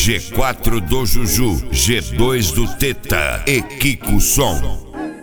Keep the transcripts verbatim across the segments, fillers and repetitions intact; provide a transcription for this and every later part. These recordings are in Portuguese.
G quatro do Juju, G dois do Teta e Kiko Som.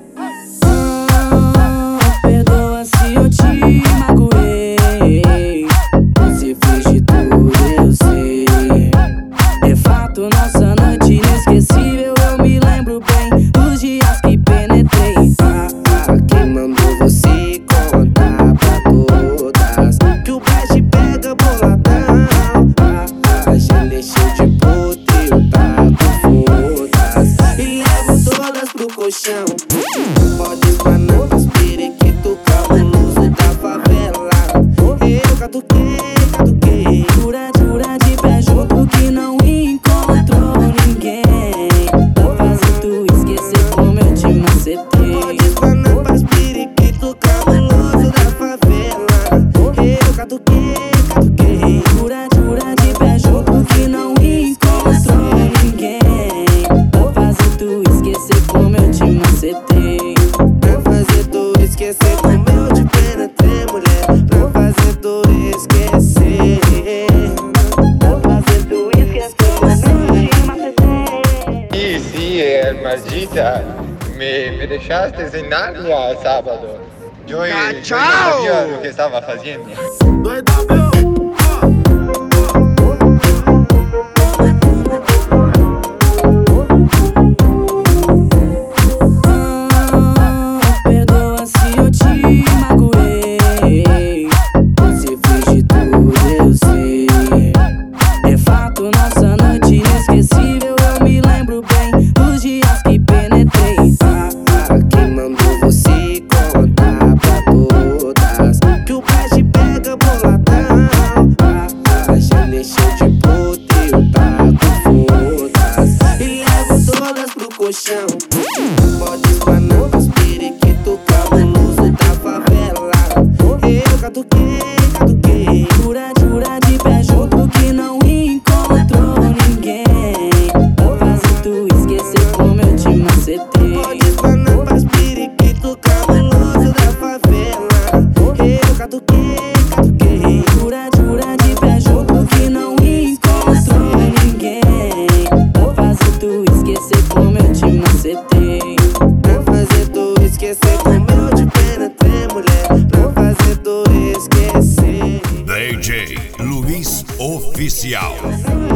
Perdoa se eu te magoei, você fez de tudo, eu sei. É fato, nossa noite inesquecível, eu me lembro bem dos dias que penetrei. Ah, ah, quem mandou você contar pra todas que o Best pega boladão? Ah, ah, já deixei de puta, eu taco fodas e levo todas pro colchão. Pode espanar pras periquito cabuloso da favela. Eu catuquei, catuquei, jura, jura de pé junto que não encontrou ninguém pra fazer tu esquecer como eu te macetei. Pode espanar pras periquito cabuloso da favela. Eu catuquei, catuquei, jura, jura de pé junto que não encontrou ninguém pra fazer tu esquecer como eu te macetei. Pra fazer tu esquecer como eu te penetrei, mulher. Pra fazer tu esquecer, pra fazer tu esquecer como eu te macetei. Sí, sí, eh, maldita, me, me dejaste sin nada sábado. Yo, eh, yo no sabía lo que estaba haciendo. Perdoa se eu te magoei, você fez de tudo, eu sei. É fato, nossa noite inesquecível, eu me lembro bem dos dias que penetrei. Ah, ah, quem mandou você contar pra todas que o Best pega boladão? Ah, ah, já deixei de puta, eu taco fodas e levo todas pro colchão. Pode espanar pras periquito cabuloso da favela. Eu catuquei, catuquei, jura, jura de pé junto que não encontrou ninguém pra fazer tu esquecer como eu te macetei. Pode espanar pras periquito cabuloso da favela. Eu catuquei, catuquei, jura, jura de pé junto que não encontrou ninguém pra fazer tu esquecer como eu te macetei. Pra fazer tu esquecer como eu te penetrei, mulher. Pra fazer tu esquecer. D J Luiz Oficial.